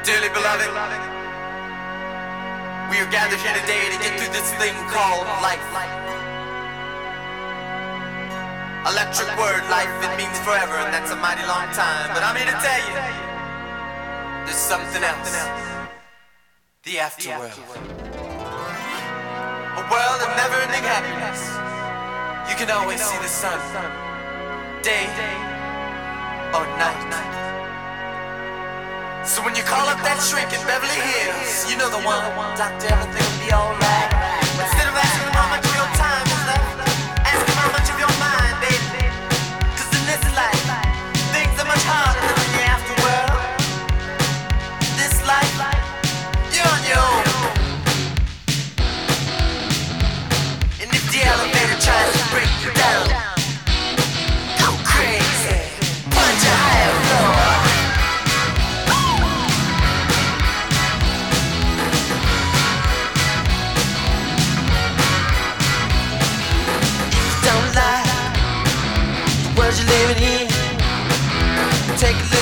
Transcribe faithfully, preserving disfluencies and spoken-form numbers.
Dearly beloved, we are gathered here today to get through this thing called life. Electric word, life, it means forever, and that's a mighty long time. But I'm here to tell you, there's something else. The afterworld. A world of never-ending happiness. You can always see the sun, day or night. So when you call up that shrink in Beverly Hills, you know the one, doctor, everything will be alright. Instead of asking him how much of your time is left, ask him how much of your mind, baby. Cause in this life, things are much harder than in the afterworld. This life, you're on your own. And if the elevator tries to break you down, go crazy, punch a higher floor. You're living in. Take a look.